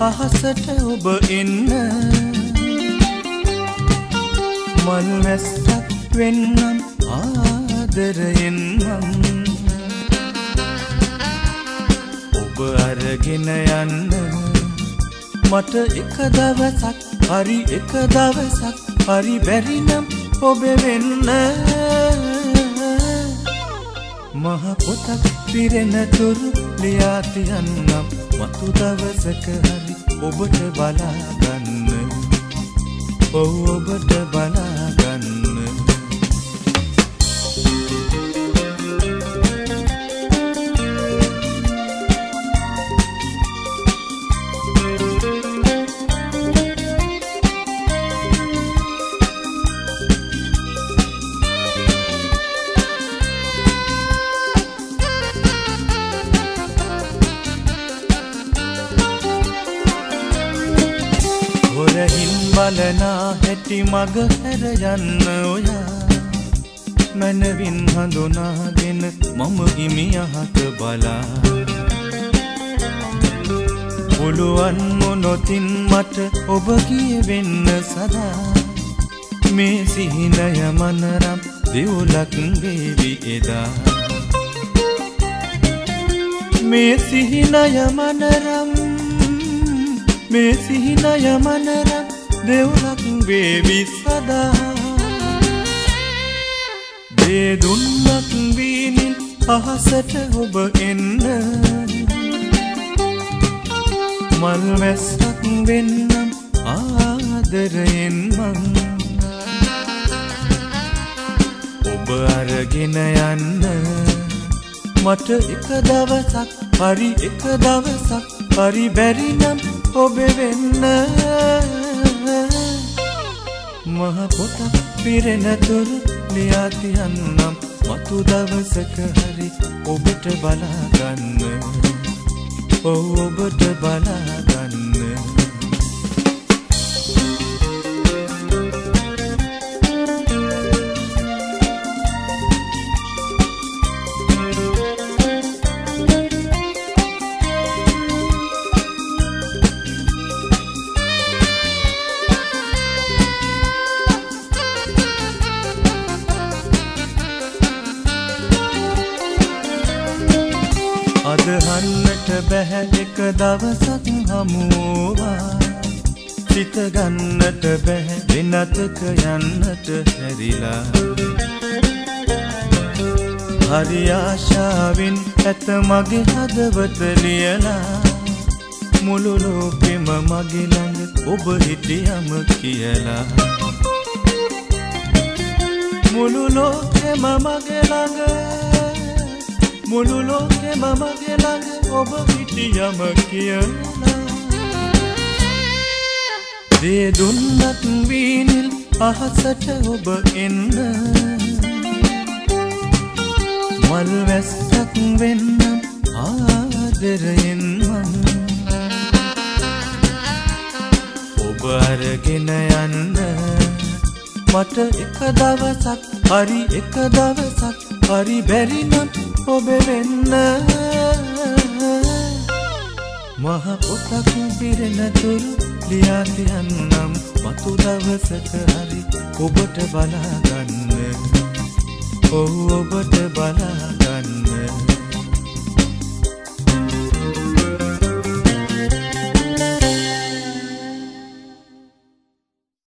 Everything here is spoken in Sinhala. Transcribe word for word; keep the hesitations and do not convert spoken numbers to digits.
අහසට ඔබ එන්න මල් වැස්සක් වෙන්නම් ආදරයෙන් මං ඔබ අරගෙන යන්න මට එක දවසක් හරි එක දවසක් හරි බැරි නම් ඔබ වෙන්න මහ පොතක් පිරෙන තුරු ලියා තියන්නම් මතු දවසක හරි ඔබට බලා ගන්න ඔව් ඔබට බලා ගන්න හොරහින් බලනා හැටි මග හැර යන්න ඔයා මනවින් හඳුනාගෙන මම හිමියහට බලා පුළුවන් මොනොතින් මට ඔබ කියවෙන්න සදා මේ සිහිනය මනරම් දෙවුලක් වේවි එදා මේ සිහිනය මනරම් මේ සිහිනය මනරම් දෙවුලක් වේවි සදා දේ දුන්නක් වීනින් අහසට ඔබ එන්න මල් වැස්සක් වෙන්නම් ආදරයෙන් මං ඔබ අරගෙන යන්න මට එක දවසක් හරි එක දවසක් හරි බැරි නම් ඔබ වෙන්න මහ පොතක් පිරෙන තුරු ලියා තියන්නම් මතු දවසක හරි ඔබට බලා ගන්න ඔව් ඔබට බලා ගන්න අදහන්නට බැහැ එක දවසක් හමුවා සිත ගන්නට බැහැ වෙනතක යන්නට හැරිලා හරි ආශාවෙන් ඇත මගේ හදවත ලියලා මුළු ලෝකෙම මගේ ළඟ ඔබ හිටියම කියලා මුළු ලෝකෙම මගේ ළඟ මුළු ලෝකෙම මගේ ළඟ ඔබ හිටියම කියලා දේ දුන්නත් වීනිල් අහසට ඔබ එන්න මල් වැස්සක් වෙන්නම් ආදරයෙන් මං ඔබ අරගෙන යන්න මට එක දවසක් හරි එක දවසක් හරි බැරි නම් ඔබ වෙන්න මහ පොතක් පිරෙන තුරු ලියා තියන්නම් මතු දවසක හරි ඔබට බලා ගන්න ඔව් ඔබට බලා ගන්න